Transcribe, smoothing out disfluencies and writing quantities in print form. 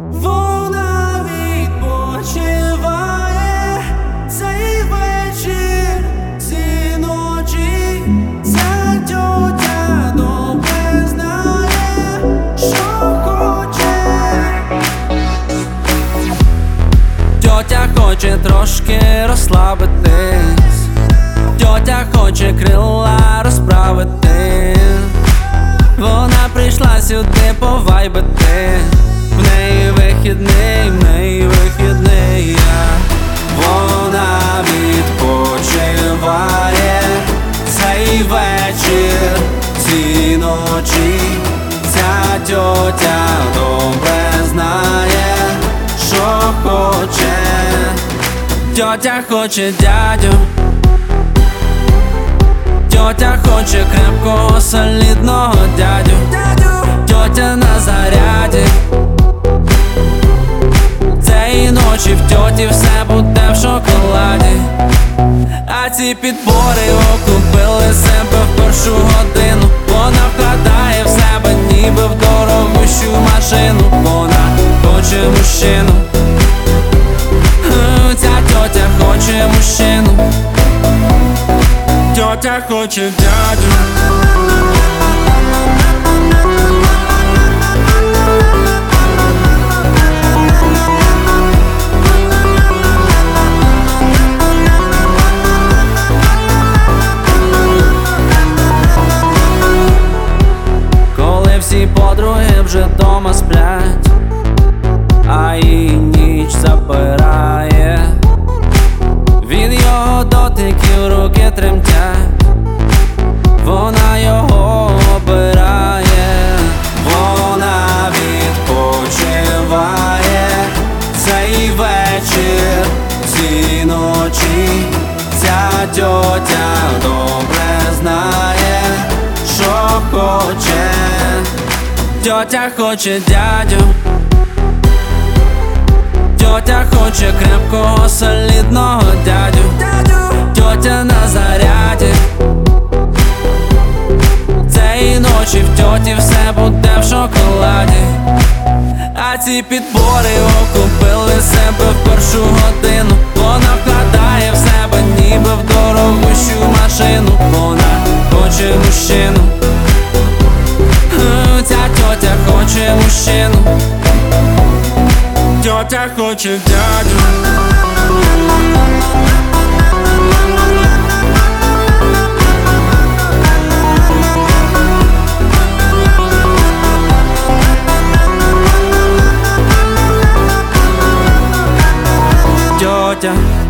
Вона відпочиває цей вечір, ці ночі. Ця тьотя добре знає, що хоче. Тьотя хоче трошки розслабитись, тьотя хоче крила розправити. Вона прийшла сюди повайбити. В неї вихідний, в неї вихідний. Вона відпочиває цей вечір, ці ночі. Ця тьотя добре знає, що хоче. Тьотя хоче дядю, тьотя хоче крепкого, солідного дядю. Тьотя на заряді. Цієї ночі в тьоті все буде в шоколаді. А ці підбори окупили себе в першу годину. Вона вкладає в себе ніби в дорогущу машину. Вона хоче мужчину. Ця тьотя хоче мужчину. Тьотя хоче дядю. Коли всі подруги вже дома сплять, а її ніч забирає, від його дотиків руки тремтять, вона його обирає. Вона відпочиває цей вечір, ці ночі. Ця тьотя добре знає, що хоче. Тьотя хоче дядю, тьотя хоче крепкого, солідного дядю. Тьотя на заряді. Цієї ночі в тьоті все буде в шоколаді. А ці підбори окупили себе в першу годину. Вона вкладає в себе ніби в дорогущу машину. Вона хоче мужчину. Ця тьотя хоче мужчину. Тьотя хоче дядю. Тьотя